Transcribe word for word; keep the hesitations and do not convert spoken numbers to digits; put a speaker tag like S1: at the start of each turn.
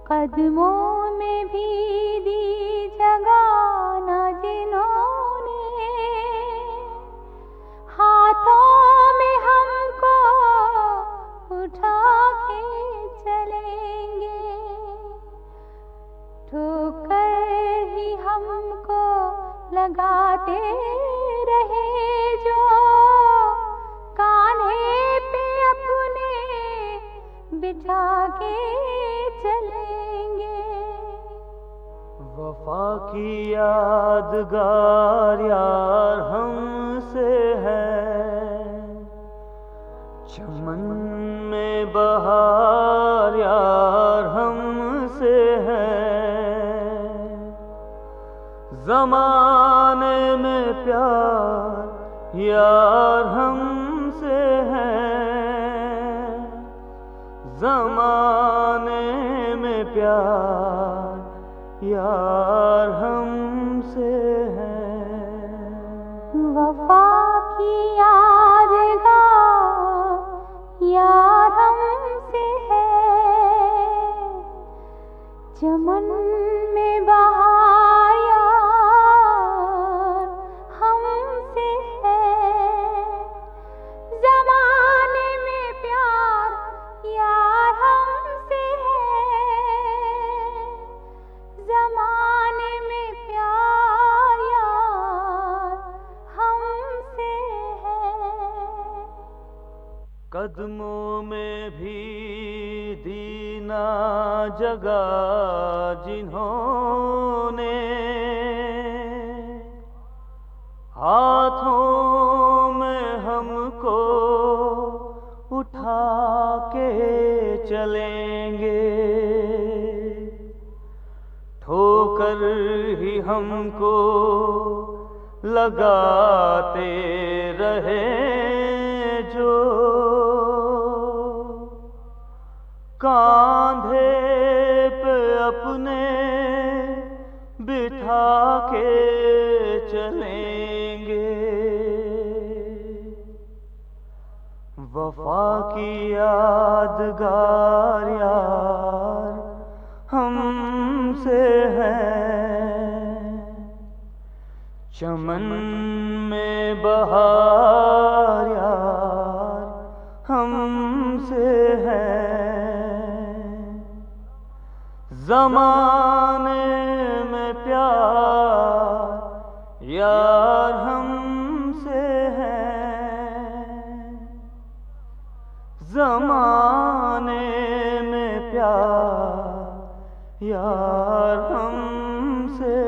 S1: कदमों में भी दी जगह न जिन्होंने, हाथों में हमको उठा के चलेंगे, ठोकर ही हमको लगाते रहे जो कान्हे पे अपने बिठा के चलेंगे।
S2: वफा की यादगार यार हमसे है, चमन में बहार यार हमसे है, ज़माने में प्यार यार हमसे है, ज़माने में प्यार यार हमसे है।
S1: वफा की यादगार यार हमसे है, चमन में बहार यार हमसे है, ज़माने में प्यार यार हमसे है, ज़माने में प्यार यार हमसे है।
S2: कदमों में भी दीना जगह जिन्होंने, हाथों में हमको उठा के चलेंगे, ठोकर ही हमको लगाते रहे जो कांधे पे अपने बिठा के चलेंगे। वफा की यादगार यार हमसे है, चमन में बहार यार हमसे है, ज़माने में प्यार यार हमसे है, ज़माने में प्यार यार हमसे